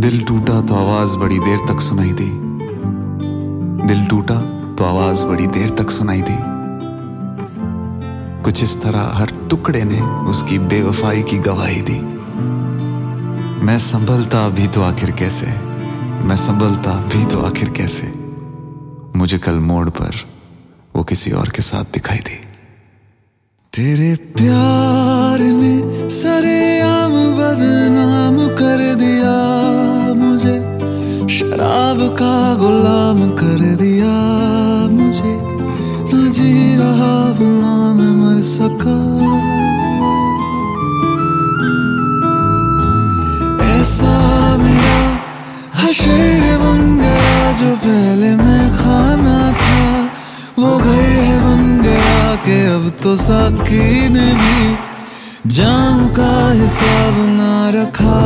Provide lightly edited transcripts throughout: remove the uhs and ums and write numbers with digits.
दिल टूटा तो आवाज बड़ी देर तक सुनाई दी। दिल टूटा तो आवाज बड़ी देर तक सुनाई दी। कुछ इस तरह हर टुकड़े ने उसकी बेवफाई की गवाही दी। मैं संभलता भी तो आखिर कैसे, मैं संभलता भी तो आखिर कैसे, मुझे कल मोड़ पर वो किसी और के साथ दिखाई दी। तेरे प्यार ने सरेआम बदनाम कर दिया, मुझे शराब का गुलाम कर दिया। मुझे न जी रहा ना मैं मर सका। ऐसा मेरा हशर बन गया जो पहले मैं खाना था, वो घर बन गया कि अब तो साकी ने भी जाम का हिसाब ना रखा।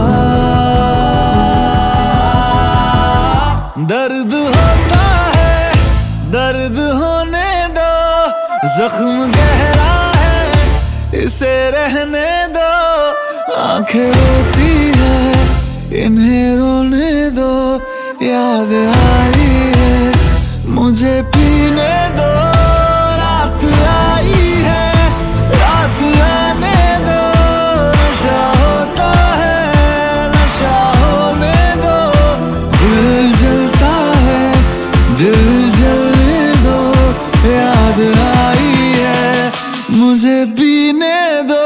दर्द होता है, दर्द होने दो, जख्म गहरा है इसे रहने दो। आंखें रोती है इन्हें रोने दो, याद आई है मुझे पीने दो। रात आई है रात आने दो, नशा होता है नशा होने दो। दिल जलता है दिल जलने दो, याद आई है मुझे पीने दो।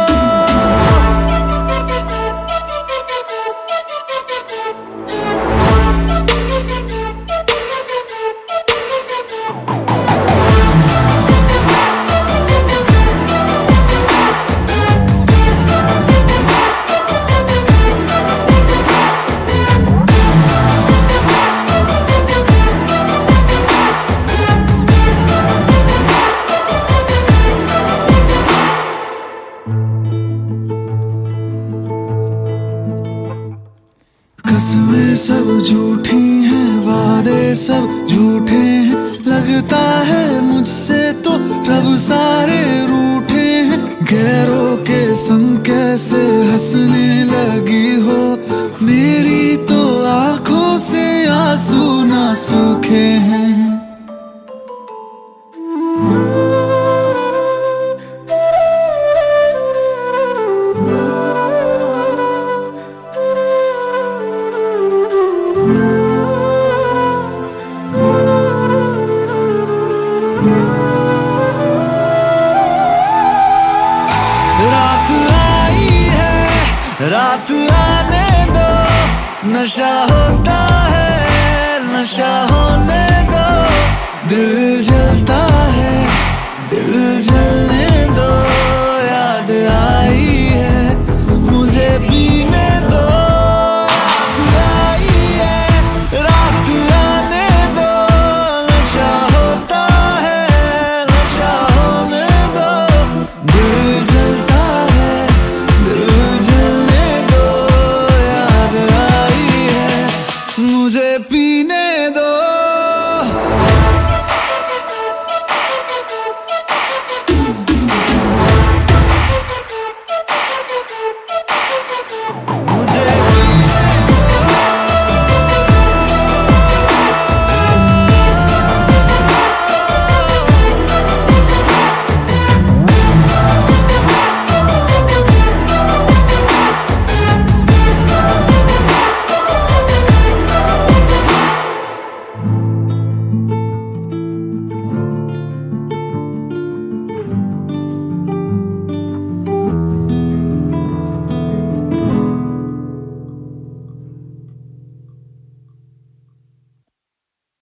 कसमें सब झूठी हैं, वादे सब झूठे हैं। लगता है मुझसे तो रब सारे रूठे हैं। गैरों के संग कैसे हंसने लगी हो, मेरी तो आंखों से आंसू ना सूखे हैं। रात आई है रात आने दो, नशा होता है नशा होने दो। दिल जलता है दिल जल